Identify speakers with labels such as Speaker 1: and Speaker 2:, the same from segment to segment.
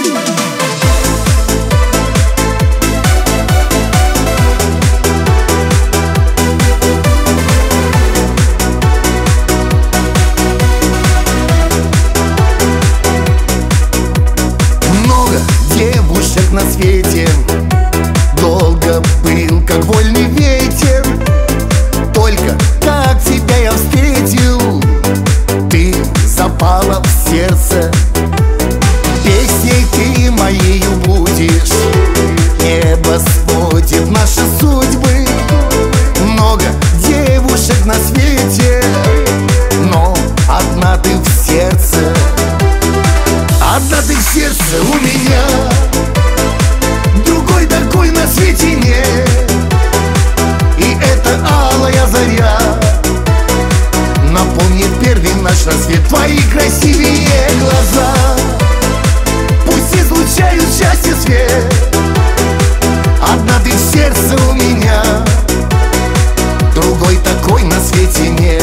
Speaker 1: На свете долго был, как вольный ветер. Только как тебя я встретил, ты запала в сердце. Песней ты моею будешь, небо сводит наши судьбы. Много девушек на свете, но одна ты в сердце. Одна ты в сердце у меня, другой такой на свете нет. И это алая заря наполнит первый наш рассвет. Твои красивые глаза пусть излучают счастье свет. Одна ты в сердце у меня, другой такой на свете нет.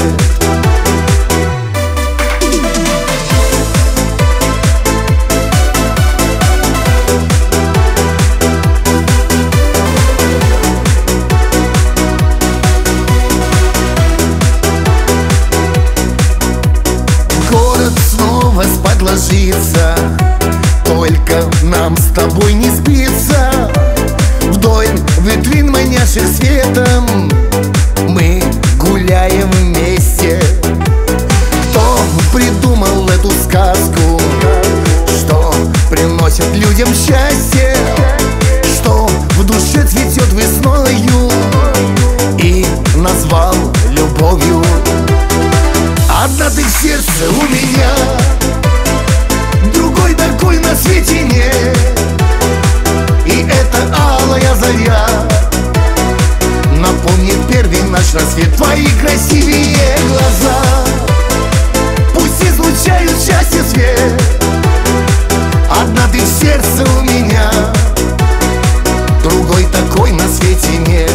Speaker 1: Спать ложится, только нам с тобой не сбиться. Вдоль витрин манящих светом мы гуляем вместе. Кто придумал эту сказку, что приносит людям счастье, что в душе цветет весною и назвал любовью? Одна ты в сердце у меня, другой такой на свете нет. И это алая заря наполнит первый наш рассвет. Твои красивые глаза пусть излучают счастье свет. Одна ты в сердце у меня, другой такой на свете нет.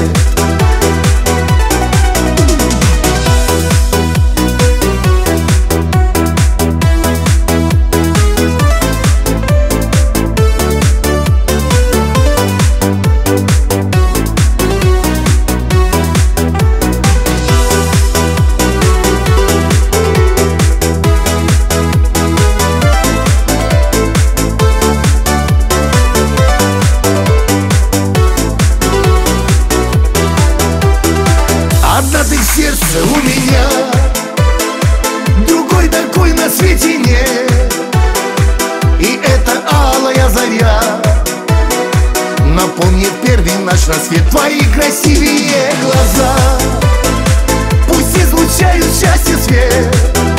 Speaker 1: Одна ты в сердце у меня, другой такой на свете нет. И это алая заря наполнит первый наш рассвет. Твои красивые глаза пусть излучают счастье свет.